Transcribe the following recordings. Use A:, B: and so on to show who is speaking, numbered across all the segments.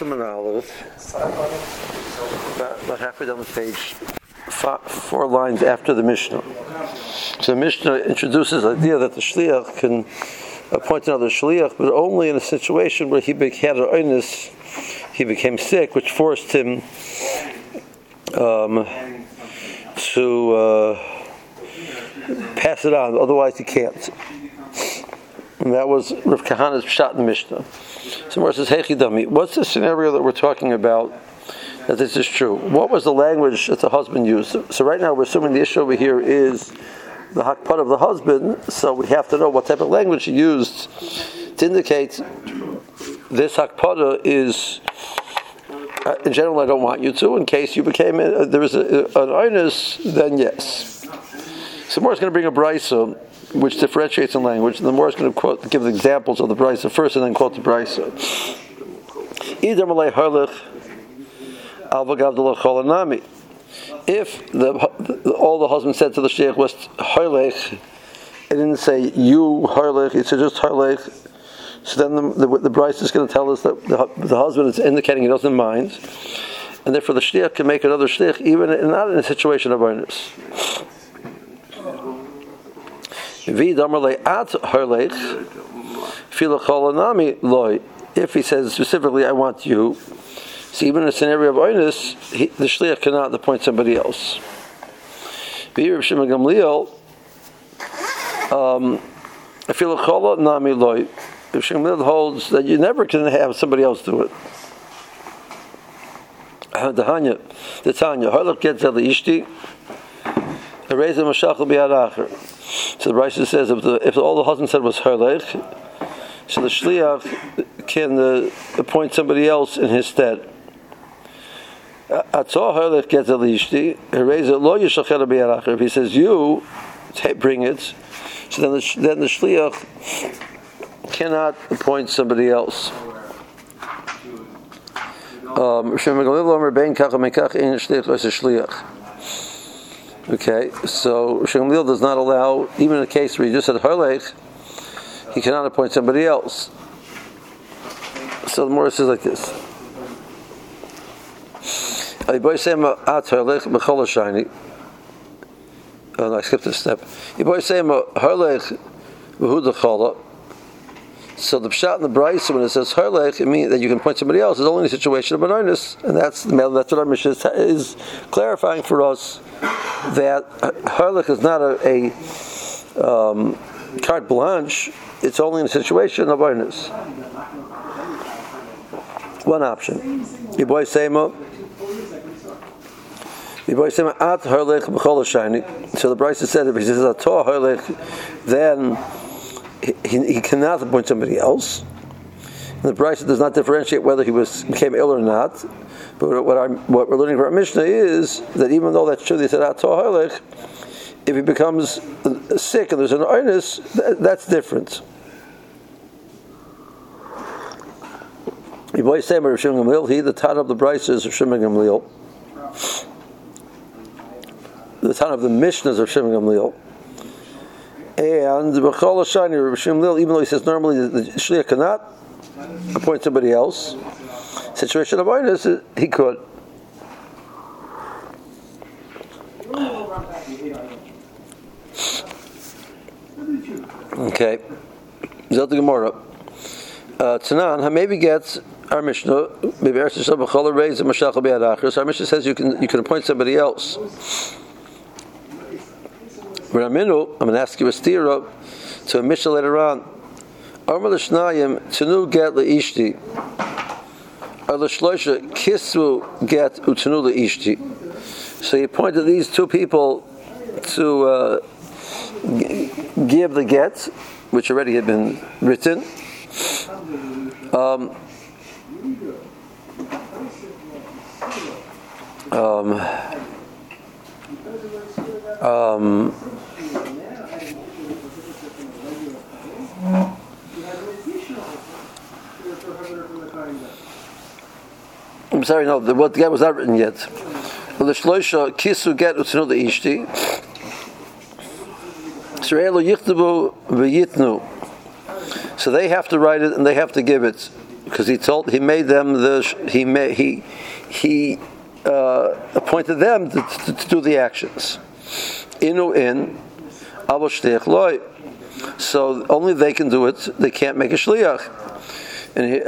A: Simon Aleph, about halfway down the page, 4 lines after the Mishnah. So the Mishnah introduces the idea that the Shliach can appoint another Shliach, but only in a situation where he had an illness, he became sick, which forced him to pass it on, otherwise he can't. And that was Rav Kahana's pshat in the Mishnah. So Mar says, Heichi Dami, what's the scenario that we're talking about that this is true? What was the language that the husband used? So right now we're assuming the issue over here is the hakpad of the husband, so we have to know what type of language he used to indicate this hakpada is, in general, I don't want you to. In case you became, there is an onus, then yes. So Mar is going to bring a brisa which differentiates in language, and the Mar is going to give the examples of the brisa first, and then quote the brisa. If all the husband said to the sheikh was harlech, it didn't say you harlech, it said just harlech. So then the brisa is going to tell us that the husband is indicating he doesn't mind, and therefore the sheikh can make another sheikh even not in a situation of onus. If he says specifically, I want you, so even in a scenario of onus, the shliach cannot appoint somebody else. Rav Shimon Gamliel, Rav Shimon Gamliel holds that you never can have somebody else do it. The Tanya, Harlech gets el ishti, ereza mashachal biyad acher. So the Brisa says if all the husband said was harlech, so the shliach can appoint somebody else in his stead. If he says you bring it, so then the shliach cannot appoint somebody else. Okay, so Shemil does not allow, even in a case where he just said harlech, he cannot appoint somebody else. So the Morris says like this. Oh, no, I skipped a step. So the pshat in the brisa when it says harlech, it means that you can appoint somebody else. It's only in a situation of an onus, and that's what our Mishnah is clarifying for us, that harlech is not a carte blanche. It's only in a situation of onus. One option. So the brisa said if he says ator harlech, then he cannot appoint somebody else. And the brisa does not differentiate whether he became ill or not. But what we're learning from our Mishnah is that even though that's true, they said ator harlech, if he becomes sick and there's an onus, that's different. The Tana of the brisa is Rav Shimon Gamliel. The Tana of the Mishnah is Rav Shimon Gamliel. And B'chol Hashani, Rav Shimon Gamliel, even though he says normally the shliach cannot appoint somebody else, situation of onus, he could. Okay. Zot the Gemara. Tanan, maybe gets our Mishnah. Maybe our Mishnah says you can appoint somebody else. But I'm going to ask you a stira to a Mishnah later on. Amar l'shnayim tenu get leishti. Or l'shloisha kisvu get utenu leishti. So he appointed these two people to give the get, which already had been written. I'm sorry, no, the get was not written yet. The shloisha kisu get utnu the ishti. So they have to write it and they have to give it. because he made them he appointed them to do the actions. Inu in, avo shliach loy. So only they can do it. They can't make a shliach. And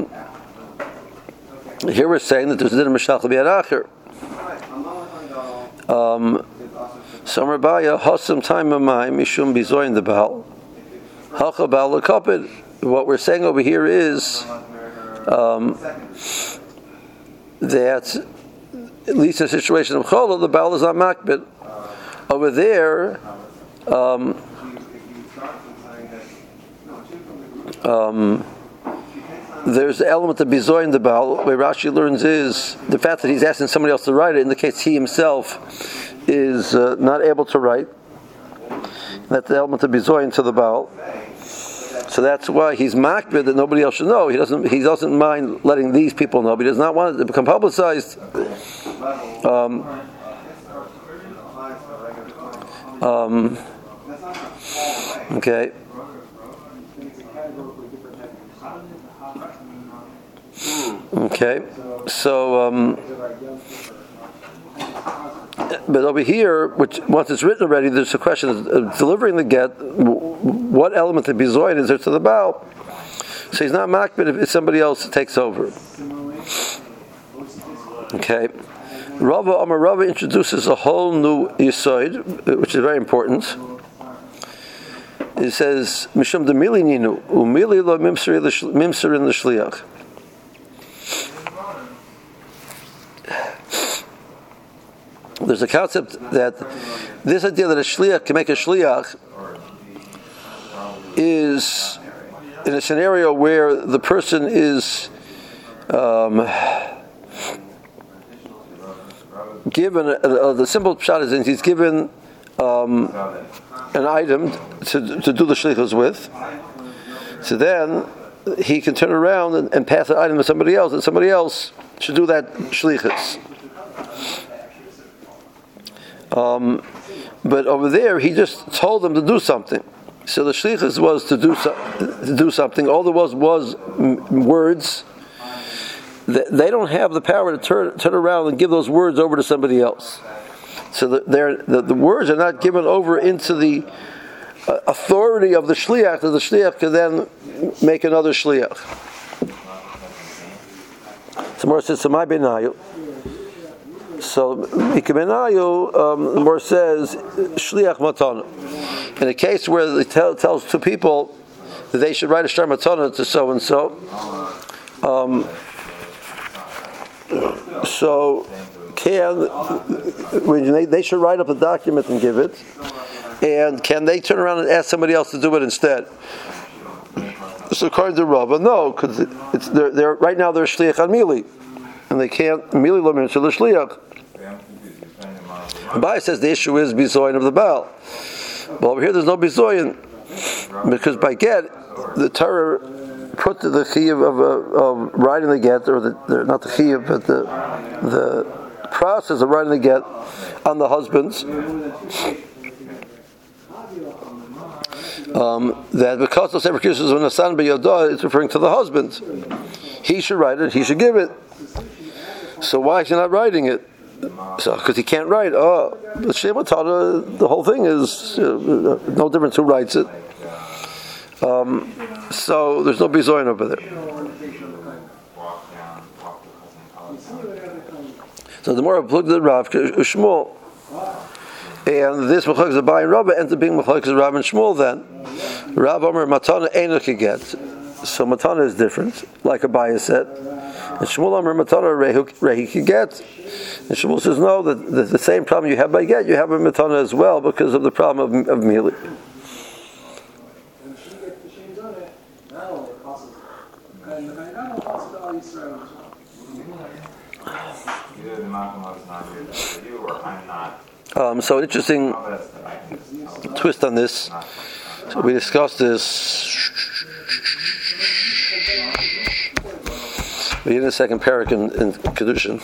A: here we're saying that there's a din of mashach l'biad acher. Some Rabaya hasam time amayim mishum bizoyin the baal hacha baal lekapid. What we're saying over here is that at least in a situation of chola, the baal is not makbid. Over there, there's the element of bizoyin the baal. Where Rashi learns is the fact that he's asking somebody else to write it indicates he himself is not able to write. That's the element of bizoyin to the baal. So that's why he's makbid that nobody else should know. He doesn't mind letting these people know, but he does not want it to become publicized. Okay. Okay. So, but over here, which once it's written already, there's a question of delivering the get. What element of bizoyin is there to the baal? So he's not makbid if somebody else takes over. Okay. Rava introduces a whole new yisoid, which is very important. It says, Mishum de mili ninu, umili lo mimser in the shliach. There's a concept that this idea that a shliach can make a shliach is in a scenario where the person is given the simple pshat is he's given an item to do the shlichus with. So then he can turn around and pass that item to somebody else, and somebody else should do that shlichus. But over there, he just told them to do something. So the shlichus was to do something. All there was words. They don't have the power to turn around and give those words over to somebody else. So the words are not given over into the authority of the shliach, that the shliach can then make another shliach. So Mor says, "Samai benayu." So Mikabenayu, the Mor says, "Shliach matana." In a case where he tells two people that they should write a shtar matana to so and so. So they should write up the document and give it, and can they turn around and ask somebody else to do it instead? So according to Rava, no, because they're right now they're shliach on mili, and they can't mili lo minshel shliach. Abai says the issue is bizoyin of the baal. Well, over here there's no bizoyin because by get the Torah put the chiyuv of writing the get, or not the chiyuv, but the process of writing the get on the husbands. That because the sefer kisses of nasan beyodah, it's referring to the husband. He should write it. He should give it. So why is he not writing it? So because he can't write. The Shema Tana, the whole thing is no difference who writes it. So there's no bizoyin over there. So the more plugged the Rav Shmuel, and this Machlokes Abai and Rabba ends up being Machlokes Rav and Shmuel. Then Rav Omer Matana Eina Kiget. So Matana is different, like Abai said. And Shmuel Omer Matana Rehi Kiget. And Shmuel says no, that the same problem you have by get, you have by Matana as well because of the problem of Mili. So an interesting twist on this. So we discussed this. We in the second parak in Kedushin.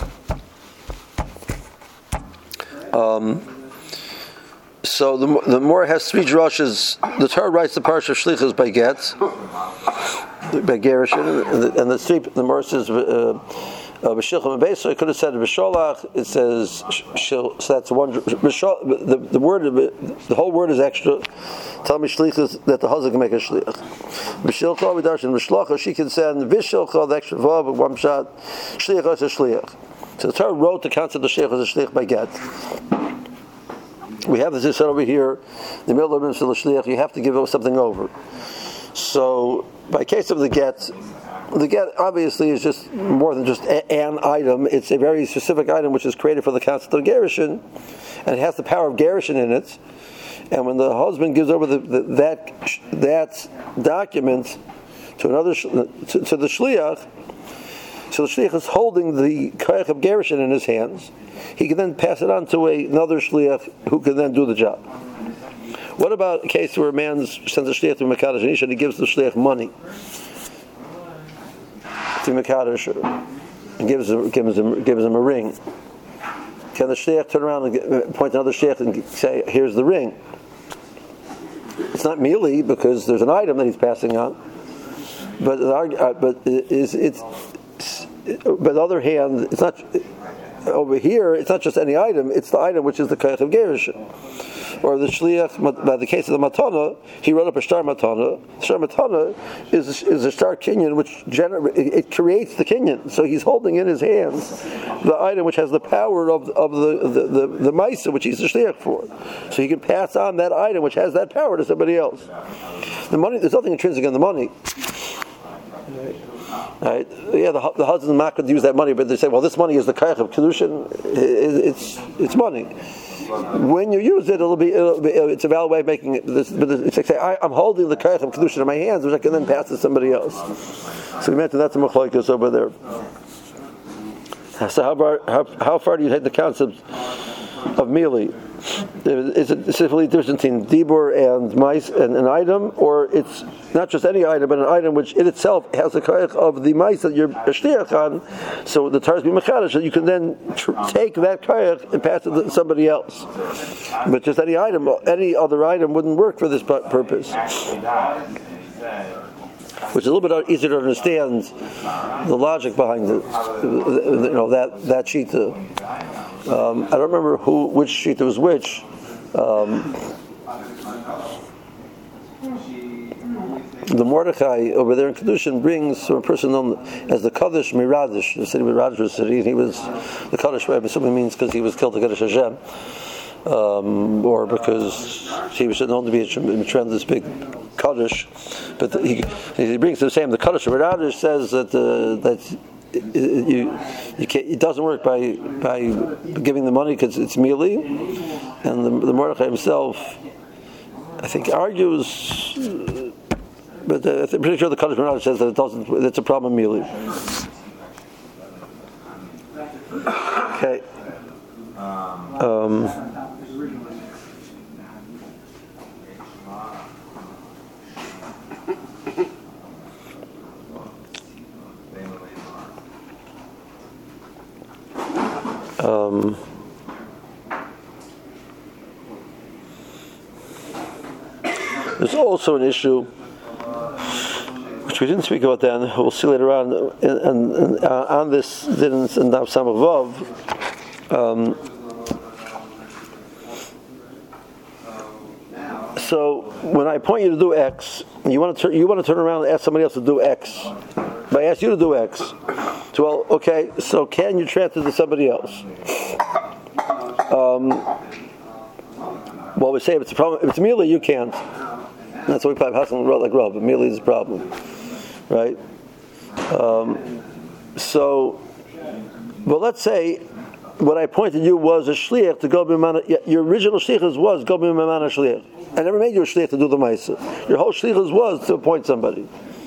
A: So the more it has three drushes. The Torah writes the parsha of Shlichus by get, by Gerushin, and the three the Morris says B'shilchim and Beis. So it could have said B'sholach. It says shil. So that's one. The word, the whole word is extra. Tell me shlich is that the husband can make a shlich. B'shilcha we darshan b'shlocha. She can send B'shilcha the extra vav with one shot. Shliach is a shliach. So the Torah wrote the concept of shliach as a shliach by get. We have this said over here. The middle of the shliach, you have to give something over. So by case of the get obviously is just more than just an item. It's a very specific item which is created for the concept of gerushin, and it has the power of gerushin in it. And when the husband gives over that document to another to the shliach, so the shliach is holding the koyach of gerushin in his hands. He can then pass it on to another shliach who can then do the job. What about a case where a man sends a shliach to Mekadosh and he gives the shliach money to Mekadosh and gives him a ring? Can the shliach turn around and point to another shliach and say, "Here's the ring"? It's not merely because there's an item that he's passing on, but on the other hand, it's not. Over here, it's not just any item; it's the item which is the koyach of gerushin. Or the shliach, by the case of the matana, he wrote up a shtar matana. Shtar matana is a shtar kinyan which it creates the kinyan. So he's holding in his hands the item which has the power of the ma'isa which he's the shliach for. So he can pass on that item which has that power to somebody else. The money, there's nothing intrinsic in the money. Right? Yeah, the husband is not going to use that money, but they say, well, this money is the koyach of kedushin. It's money. When you use it, it's a valid way of making it. It's like say, I'm holding the koyach of kedushin in my hands, which I can then pass to somebody else. So we mentioned that's a machlokes over there. So how far do you take the concept of mili? Is it specifically different between dibur and mice and an item, or it's not just any item, but an item which in itself has the koyach of the mice that you're shliach on? So the Torah is mechadish, so you can then take that koyach and pass it to somebody else. But just any item, any other item wouldn't work for this purpose. Which is a little bit easier to understand the logic behind it. That shita. I don't remember which shita was which. The Mordechai over there in Kedushin brings from a person known as the Kaddish Miradish. The city Miradish was a city, and he was the Kaddish. I assuming means because he was killed to Kaddish Hashem, or because he was known to be a tremendous big Kaddish. But he brings the same. The Kaddish Miradish says that it doesn't work by giving the money because it's merely, and the Mordechai himself, I think, argues, but I'm pretty sure the Kaddish Miradish says that it doesn't. It's a problem merely. Okay. There's also an issue which we didn't speak about then. We'll see later on, and on this didn't and Daf Samach Vav. So when I point you to do X, you want to turn around and ask somebody else to do X. But I ask you to do X. So, well, okay. So can you transfer to somebody else? Well, we say if it's a problem, if it's merely you can't. That's why we play Hassan like Rav, but merely is a problem, right? Well, let's say what I pointed you was a shliach to go b'mana. Your original shlichus was go b'mana shliach. I never made you a shliach to do the ma'aseh. Your whole shlichus was to appoint somebody.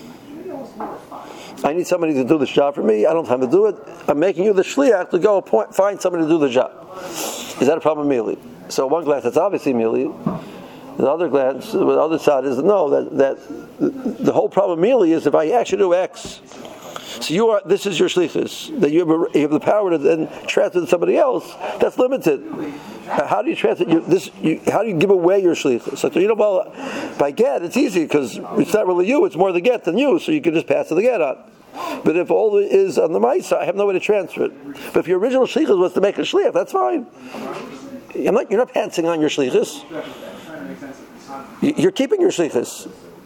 A: I need somebody to do this job for me. I don't have time to do it. I'm making you the shliach to go find somebody to do the job. Is that a problem, merely? So one glance, that's obviously merely. The other glance, the other side is no. That the whole problem merely is if I actually do X. So this is your shlichus, that you have the power to then transfer to somebody else. That's limited. How do you transfer how do you give away your shlichus? Like, well, by get it's easy because it's not really you; it's more the get than you, so you can just pass the get on. But if all it is on the ma'isa, I have no way to transfer it. But if your original shlichus was to make a shliach, that's fine. You're not passing on your shlichus. You're keeping your shlichus.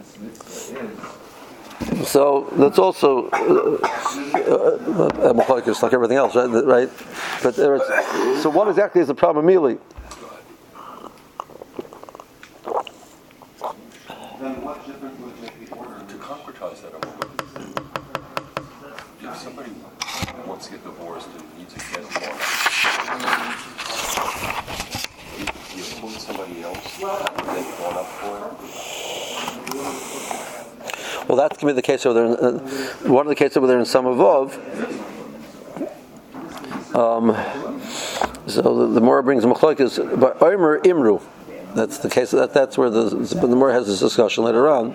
A: So that's also machlokes like everything else, right? But so what exactly is the problem, Mili?
B: Then what difference would it make the order to concretize that? If somebody wants to get divorced and needs a get law, you appoint somebody else they've gone up for it.
A: Well, that's going to be the case over there. One of the cases over there in Samavov. So the Mora brings machlokes by Omer Imru. That's the case. That's where the Mora has this discussion later on.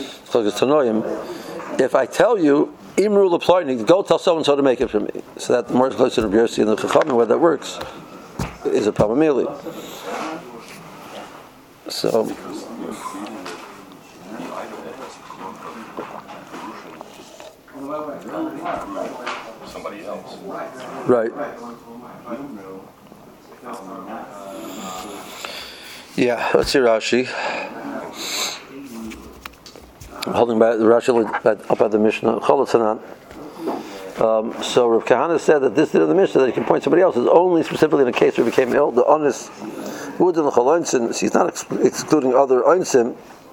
A: If I tell you Imru Leploinik, go tell so and so to make it for me. So that the Mora is closer to Rabbi Yossi and the Chachamim where that works is a problem. So.
B: Somebody else.
A: Right. Yeah, let's see Rashi. I'm holding back the Rashi up at the Mishnah. So Rav Kahana said that this of the Mishnah that he can point somebody else is only specifically in a case where he became ill. The honest wood and the cholonsin, he's not excluding other onsim.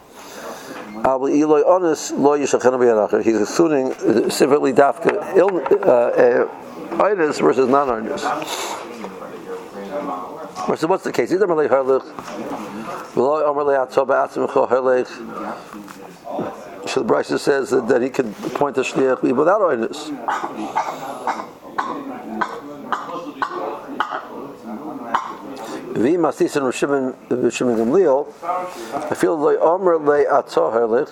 A: He's excluding specifically dafka itis versus non-itis. So what's the case? So the Brisa says that he could point to shliach without itis. V'im asis and Rishimon Gamliel, I feel like Omer le atzah harlich.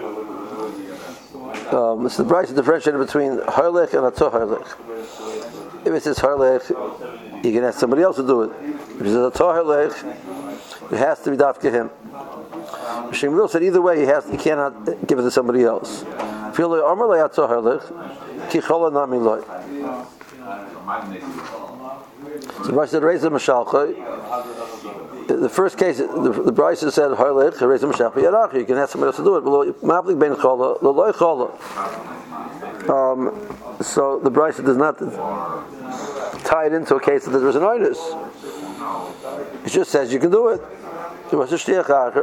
A: So the Brisa differentiated between harlich and atzah harlich. If it says harlich, you can ask somebody else to do it. If it says atzah harlich, it has to be dafka him. Rishimon Gamliel said either way, he cannot give it to somebody else. I feel like Omer le atzah harlich, ki chola nami loy. So the Brisa said, raise the mashalcha. The first case, the Brisa said, harlich, raise the mashalcha, yarach, you can ask somebody else to do it. Ma'aplik ben chola, l'loy chola. So the Brisa does not tie it into a case that there was an itis. It just says you can do it. And you can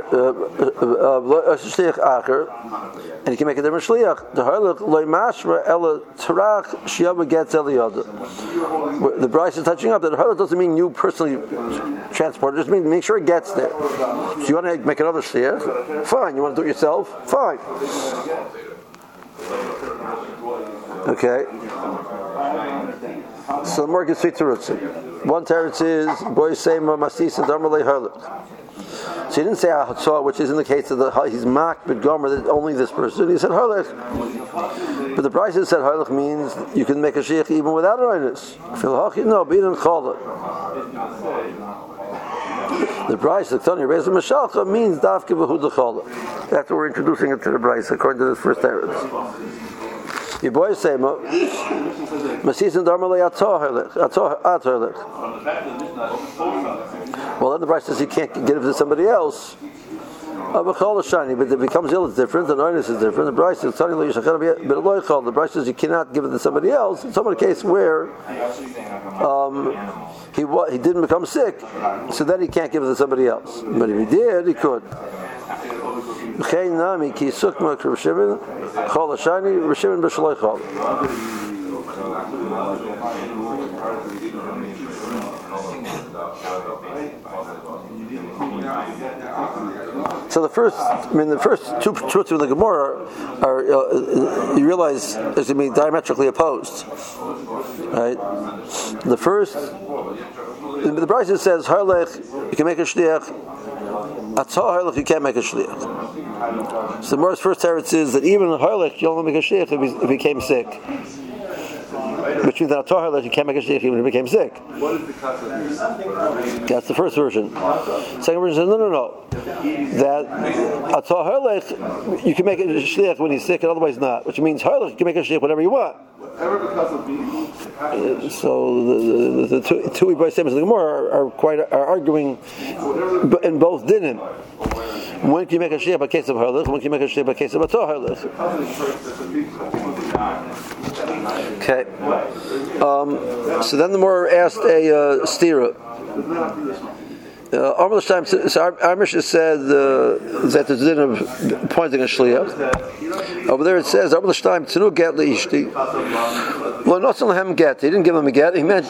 A: make a different shliach. The harlich loy mashra ela tarach shiyama gets eliyada. The Brisa is touching up that the harlich doesn't mean you personally transport it. It just means make sure it gets there. So you want to make another shliach? Fine. You want to do it yourself? Fine. Okay. So the more gets three terutzim. One teretz is boy seima masis and damalei harlich. So he didn't say Ahatzah, which is in the case of he's mocked but Gomer that only this person. He said Harlech. But the Brisa said Harlech means you can make a sheikh even without an itis. No, be in Chala. The Brisa, the Tony Reza Mashalcha means Dafke V'hu D'Chala. That's what we're introducing it to the Brisa according to this first teretz. Your boys say, Masis and Darmalei Atzah Harlech. Well, then the Brisa says you can't give it to somebody else. But if it becomes ill, it's different. The noinus is different. The Brisa is telling you, the Brisa says you cannot give it to somebody else. It's some case where he didn't become sick, so then he can't give it to somebody else. But if he did, he could. So the first two truths of the Gemara are you realize is going to be diametrically opposed, right? The first, the Brisa says harlech you can make a shliach, atzah harlech you can't make a shliach. So the Gemara's first teretz is that even harlech you only make a shliach if he became sick. But which means that Atah Halech, you can't make a shliach even if he became sick.
B: What is the cause of this?
A: That's the first version. Second version says, no. That Atah Halech, you can make a shliach when he's sick and otherwise not. Which means Halech, you can make a shliach whenever you want. So the two Ibrahim statements of the Gemara are arguing in both dinim. When can you make a shliach by case of Halech? When can you make a shliach by case of Atah Halech? Okay. So then the Gemara asked a stira. Our Mishnah said that there's a din of appointing a shliach. Over there it says, "Amr l'shtaim tenu get leishti." Well, not lehem get. He didn't give them a get. He meant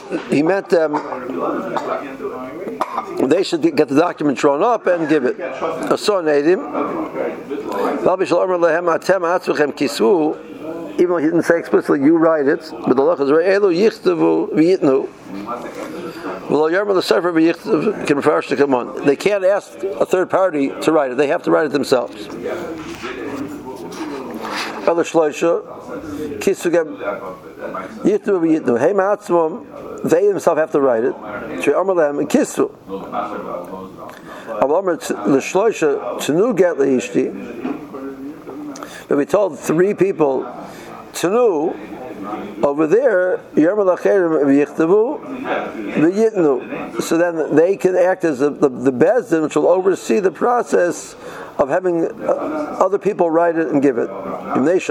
A: they should get the document drawn up and give it. Ason edim. Even though he didn't say explicitly, you write it. But the law is re'elu yichtavu v'yitnu. They can't ask a third party to write it. They have to write it themselves. They themselves have to write it. But we told three people, Tanu, over there, so then they can act as the bezdin, which will oversee the process of having other people write it and give it. In the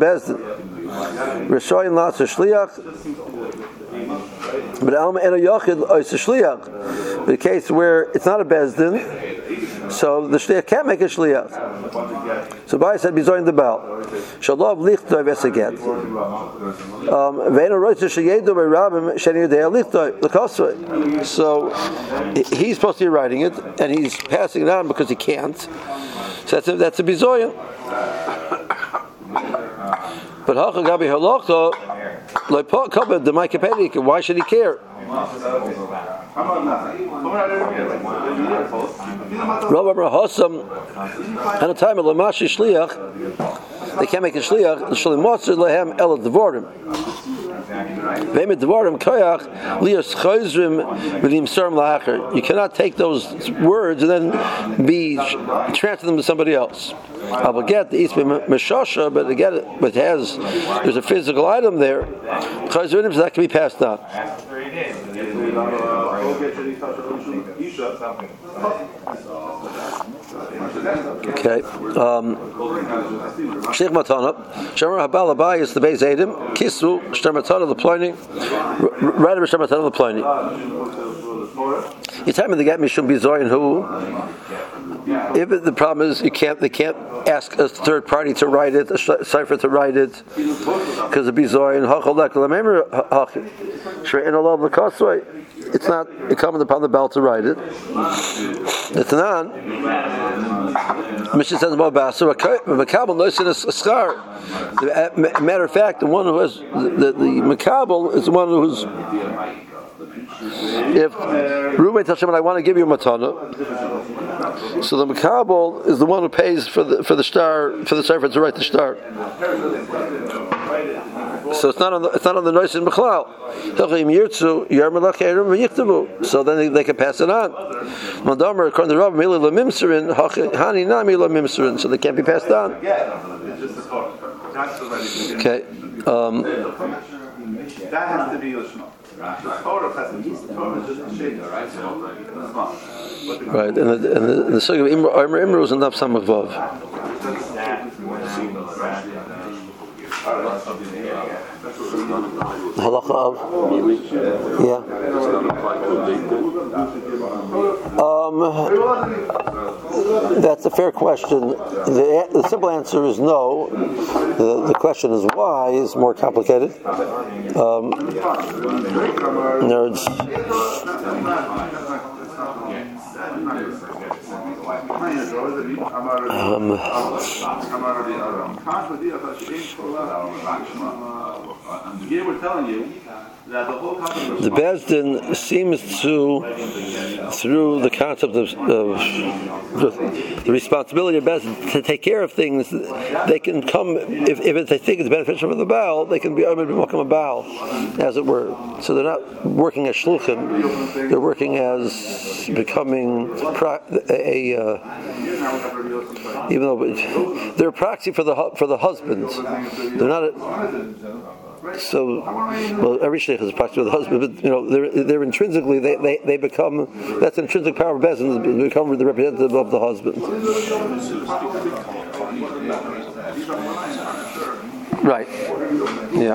A: case where it's not a bezdin, so the shliach can't make a shliach. So Bai said, "Bizoyin the bal." Shalav lichtoi veseget. Ve'ena roitze sheyedu be'rabim sheni yedei lichtoi l'kosvei. So he's supposed to be writing it, and he's passing it on because he can't. So that's a bizoyin. But hacha gabi halacha lo'pa kabed the ma'ikepedik. Why should he care? Rabbi Rahosam and a time of Lamashi Shliach, they can't make a Shliach, Shalimotzer Lehem El Dvorim. Vemid Dvorim Koyach, Lias Chozrim, Vidim Sarm Lacher. You cannot take those words and then transfer them to somebody else. I will get the East Meshasha, but there's a physical item there. Chozrim, so that can be passed on. Okay. Sheikh Matana, Shamar Habal Abai is the Beis Edim, Kisu, Shtar Matana the Pliny, right over Shtar Matana the Pliny. You tell me to get me Shum Bizoyin who. If the problem is they can't ask a third party to write it, a cipher to write it, because the bizoyin hachalek l'meimer hach she'en alav l'kosvei. It's not incumbent upon the bell to write it. It's not. Mishnah says about Basar, Makabel noisen a schar. Matter of fact, the one who has the Makabel is the one who's. If Reuben tells Shimon, I want to give you a matana, so the Makabel is the one who pays for the cipher to write the star. So it's not on the noise in Bechlal. So then they can pass it on. Mandamar according to Rav Mila Lamimserin, Hani Nami Lamimserin, so they can't be passed on. Okay.
C: That has to be Lishma.
A: Right, and the sugya of Imru is enough Samach Vav. Halacha of that's a fair question. The simple answer is no. The question is why is more complicated. Nerds.
C: Here we're telling you that the whole concept of
A: the Beis Din seems to, through the concept of the responsibility of Beis Din to take care of things, they can come, if they think it's beneficial for the Baal, they can become a Baal, as it were. So they're not working as shluchim, they're working as becoming even though they're a proxy for the husband. They're not every sheikh is a proxy for the husband, but they're intrinsically they become, that's an intrinsic power of Beis Din, to become the representative of the husband. Right. Yeah.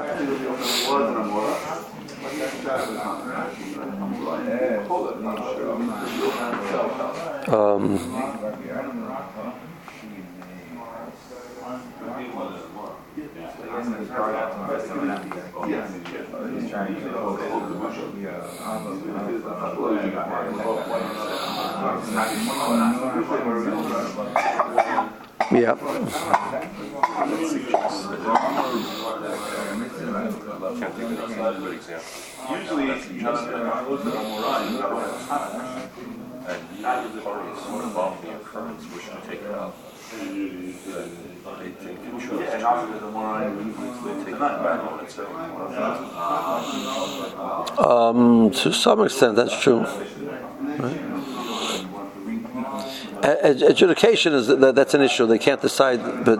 A: Yeah.
C: usually it's just
B: and the parties involved in the occurrence wish to take it out. They think it should.
C: and obviously the more I
B: Take it back on itself.
A: To some extent, that's true. Right? Adjudication is that's an issue. They can't decide, but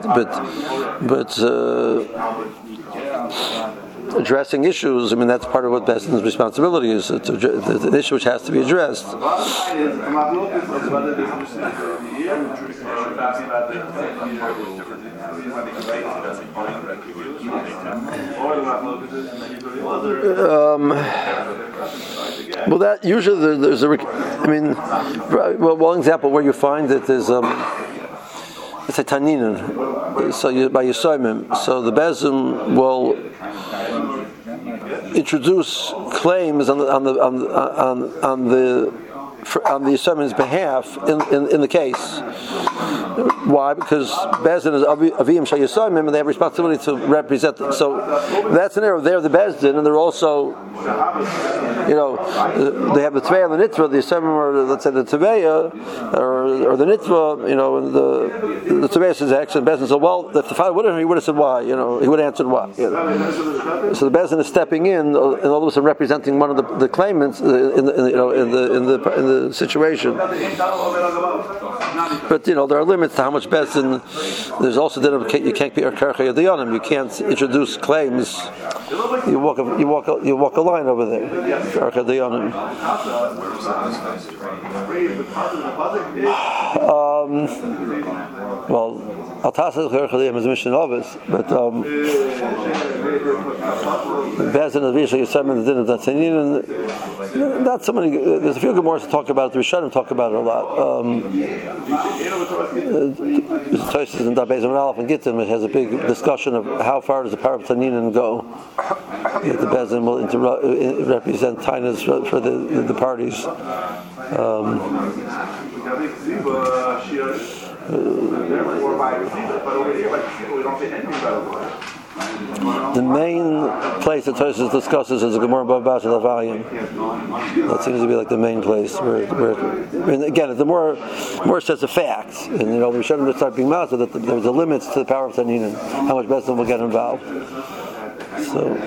A: addressing issues. I mean, that's part of what Beis Din's responsibility is. It's an issue which has to be addressed. Well, that usually there's a. I mean, one example where you find that there's it's a taninin. So by Yisomim, so the Beis Din will introduce claims on the Yisomim's behalf in the case. Why? Because Beis Din is Avim Shal Yisomim, and they have responsibility to represent them. So that's an error. They're the Beis Din, and they're also, they have the Tveya and the Nitva, the Yisomim, or let's say the Tveya, or the Nitva, and the Tveya says X, and Beis Din said, well, if the father would have, he would have said why, he would have answered why. So the Beis Din is stepping in, and all of a sudden representing one of the claimants in the situation. But there are limits to how much Beis Din. There's also you can't be Karcha Yadayanim. You can't introduce claims. You walk a line over there. Karcha Yadayanim. Well, Al-Tasad Karcha Yadayanim is a mission of it, but Beis Din is usually a seven din of Taninin. Not so many. There's a few good more to talk about it. The Rishonim talk about it a lot. Tosis and Beis Din Aleph and Gittim, it has a big discussion of how far does the power of Taninin go. That the Beis Din will represent Tainas for the parties. The main place that Tosis discusses is the Gemara Bava Basra Lavayim. That seems to be like the main place where and again, the more sets of facts, and we shouldn't start being master that there's a limit to the power of Taninin, how much Beis Din will get involved. So.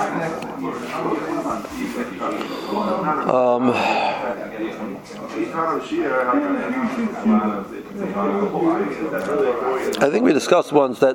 A: I think we discussed once that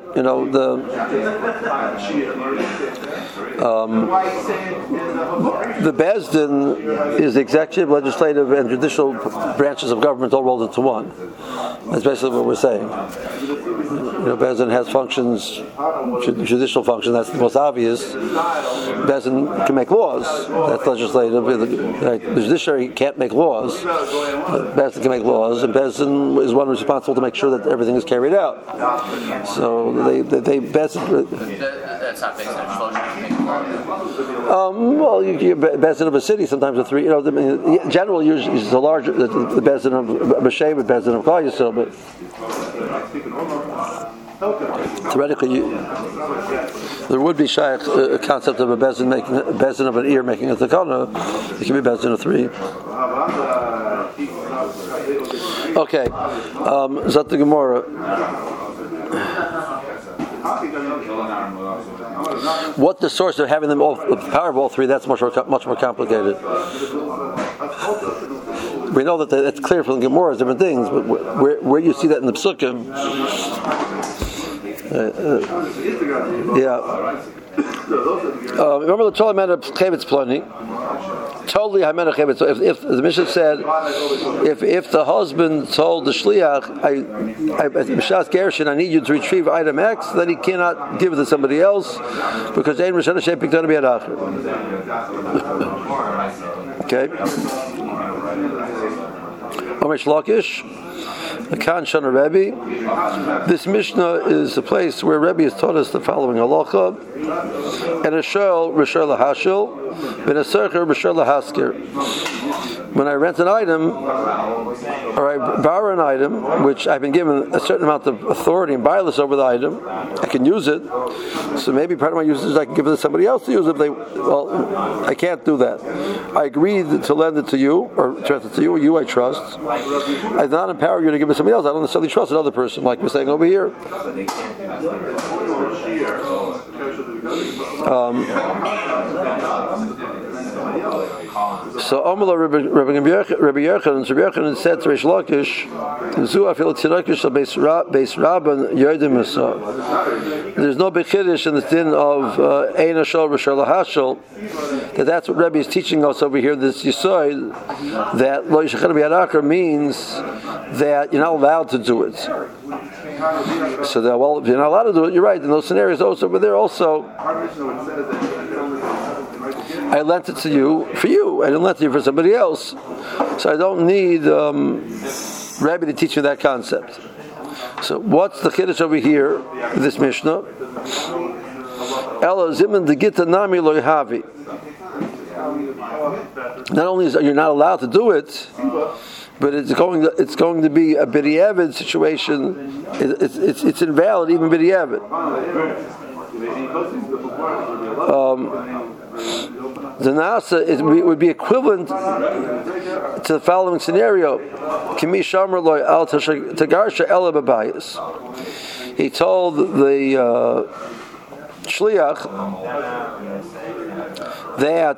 A: the Beis Din is the executive, legislative, and judicial branches of government all rolled into one. That's basically what we're saying. Beis Din has functions, judicial function. That's the most obvious. Beis Din can make laws. That's legislative. The judiciary can't make laws. Beis Din can make laws, and Beis Din is one responsible to make sure that everything is carried out. So they Beis Din.
D: That's not based on explosion.
A: Well, you Beis Din of a city sometimes with three. Generally, usually it's a larger the Beis Din of B'Sheva, Beis Din of Klal Yisrael, but theoretically, there would be shaykh a concept of a bezin of an ear making a takana. It can be bezin of 3. Okay, Zat the Gemara. What the source of having them all, the power of all 3? That's much more complicated. We know that that's clear from the Gemara, different things, but where you see that in the Psukim, remember the Torah meant a chevitz ploni. Totally, I meant a chevitz. So if the Mishnah said, if the husband told the shliach, B'shas Gershon, I need you to retrieve item X, then he cannot give it to somebody else because ein Rishon Hashem picked on to be an acher. Okay. Omesh Lakish, the Kan Shana Rebbe. This Mishnah is a place where Rebbe has taught us the following halacha: and a shel Rishon lahashil, and a sercher Rishon lahaskir. When I rent an item, or I borrow an item, which I've been given a certain amount of authority and bias over the item, I can use it. So maybe part of my usage is I can give it to somebody else to use it. I can't do that. I agreed to lend it to you, or to rent it to you, or you I trust. I do not empower you to give it to somebody else. I don't necessarily trust another person, like we're saying over here. So Amala Rabbi Yochanan said to Reish Lakish, there's no big chiddush in the din of Ein Hashal Rishon Lahashal. That's what Rebbe is teaching us over here. This Yisoid that Lo Yishachar B'Yad means that you're not allowed to do it. So that, well, if you're not allowed to do it, you're right. In those scenarios also, but there also, I lent it to you for you. I didn't lend it to you for somebody else. So I don't need Rabbi to teach me that concept. So what's the chiddush over here, this Mishnah? Ela zimun degita nami lo yahavi. Not only is you're not allowed to do it, but it's going to be a b'diavad situation. It's invalid, even b'diavad. The nasa would be equivalent to the following scenario: Kimi shamar loy al tagarsha ela b'bayis. He told the shliach that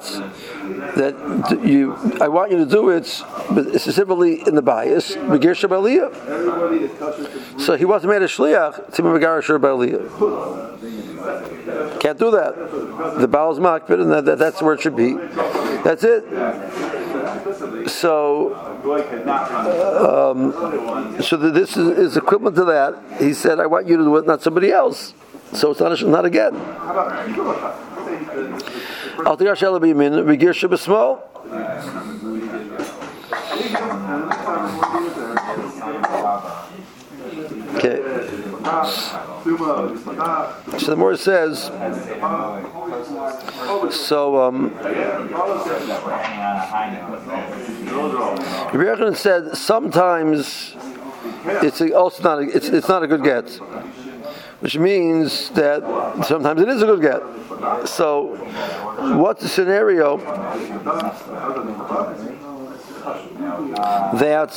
A: I want you to do it, but specifically in the bias, Megir Shabbaliyah. So he wasn't made a shliach to Megir Shabbaliyah. Can't do that. The Baal is makbid, and that's where it should be. That's it. So this is equivalent to that. He said, I want you to do it, not somebody else. So it's not again. Okay. So the more says, so Rabbi Yochanan said sometimes it's not a good get, which means that sometimes it is a good get. So, what's the scenario that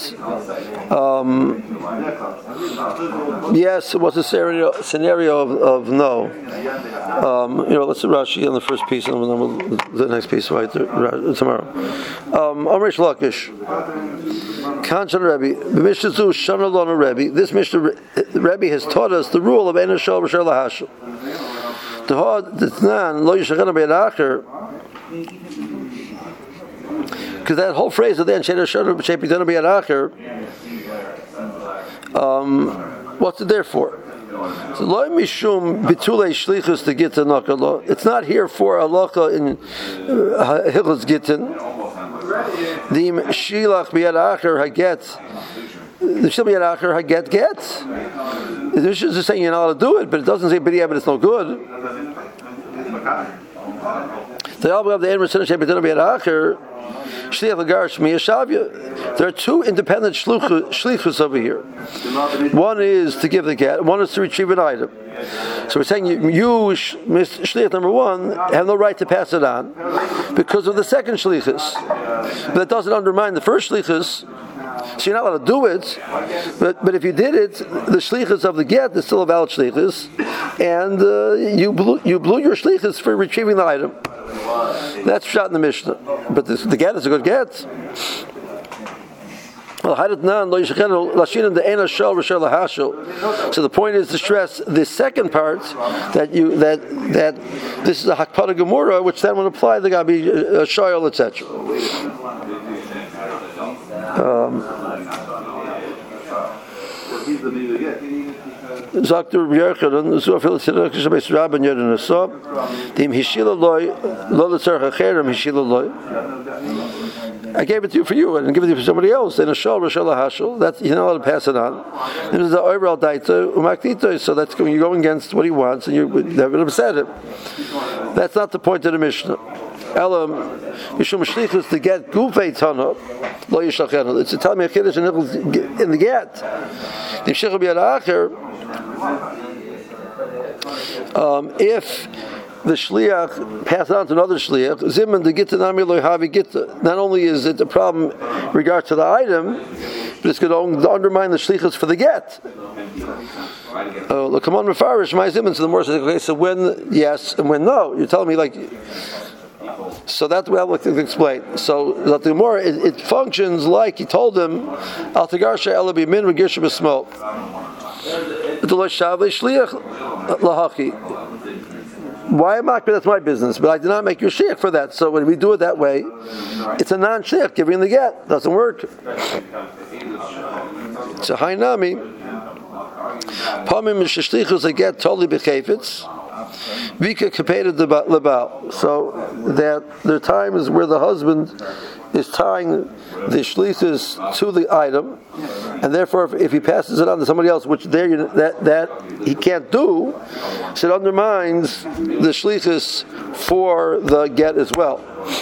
A: yes, what's the scenario of no? Let's do Rashi on the first piece, and then we'll the next piece right tomorrow. Amrish Lakish, Kanchan Rebbe, Mishnah Zu Shana Lona Rebbe. This Mishnah Rebbe has taught us the rule of Ein Hashal Rishon Lahashal. Because that whole phrase of then what's it there for? So it's not here for halacha in Hilchos Gittin. The shilach b'yad acher haget. The shilach b'yad acher haget get. The Mishnah is saying you're not allowed to do it, but it doesn't say b'diavad it's no good. They all have the end return shape within a acher. There are two independent shlichus over here. One is to give the get, one is to retrieve an item. So we're saying you shliach number one, have no right to pass it on because of the second shlichus. But that doesn't undermine the first shlichus. So you're not allowed to do it, but if you did it, the shlichus of the get is still a valid shlichus, and you blew your shlichus for retrieving the item. That's shot in the Mishnah. But the get is a good get. So the point is to stress the second part that this is a hakpada gemura, which then would apply the gabi shoyel, etc. Sagt der Bjerkeren, so viel zurück ist bei Rabban Yeren so, dem Hishila loy, lo letzarch acherem Hishila loy. I gave it to you for you, and give it to somebody else. And a shol rishol hashol, that you're not allowed to pass it on. This is the overall daita umaktito, so that's when you're going against what he wants, and you're never upset him. That's not the point of the Mishnah. Elam Yishum Shlichus to get Gufei Tana Lo Yishachenu. It's to tell me a kiddush in the get. The Shechel B'Yadacher. If the shliach passes on to another shliach, Zimun the Gitta Nami Lo Havi Gitta. Not only is it a problem in regards to the item, but it's going to undermine the shlichus for the get. Come on, Mefarish, my Zimun. So the more says, okay, so when yes and when no, you're telling me like. So that's what I would like to explain. So that the more it functions like he told him, Al Tagarsha Elabi Min Regirsha B'Smo. Why am I? That's my business, but I did not make your shliach for that. So when we do it that way, it's a non-shliach giving the get. Doesn't work. So Hainami, Pamim Mishashlichus a get totally b'chayfetz. Vika kapated the lebal, so that there are times where the husband is tying the shlichus to the item, and therefore, if he passes it on to somebody else, which that he can't do, so it undermines the shlichus for the get as well.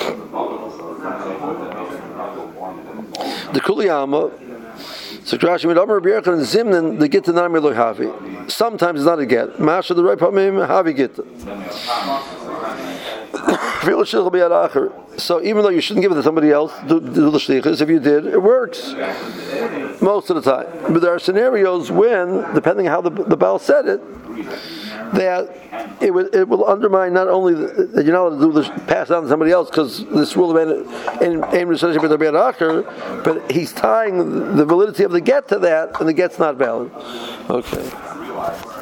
A: The kuliyama. So Rashi made Amar B'Yerkan and Zimnan the Gitta Nami Lo Havi. Sometimes it's not a get. Masha the right Pamim Havi Gitta. So even though you shouldn't give it to somebody else, do the shlichus. If you did, it works most of the time. But there are scenarios when, depending on how the Baal said it, that it will undermine not only that you're not allowed to do this, pass it on to somebody else because this rule of aim relationship with the B'Yadacher, but he's tying the validity of the get to that, and the get's not valid. Okay.